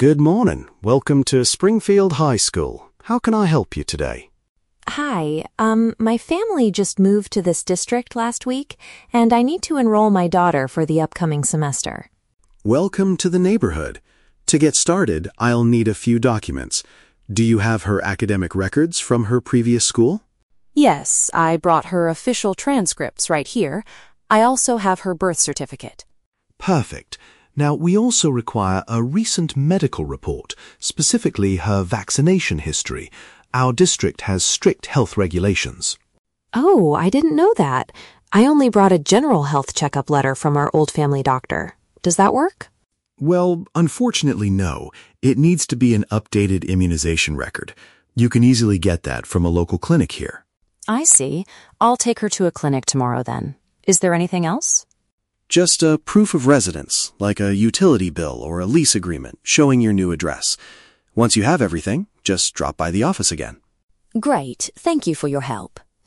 Good morning. Welcome to Springfield High School. How can I help you today? Hi, my family just moved to this district last week, and I need to enroll my daughter for the upcoming semester. Welcome to the neighborhood. To get started, I'll need a few documents. Do you have her academic records from her previous school? Yes, I brought her official transcripts right here. I also have her birth certificate. Perfect. Now, we also require a recent medical report, specifically her vaccination history. Our district has strict health regulations. Oh, I didn't know that. I only brought a general health checkup letter from our old family doctor. Does that work? Well, unfortunately, no. It needs to be an updated immunization record. You can easily get that from a local clinic here. I see. I'll take her to a clinic tomorrow then. Is there anything else? Just a proof of residence, like a utility bill or a lease agreement showing your new address. Once you have everything, just drop by the office again. Great. Thank you for your help.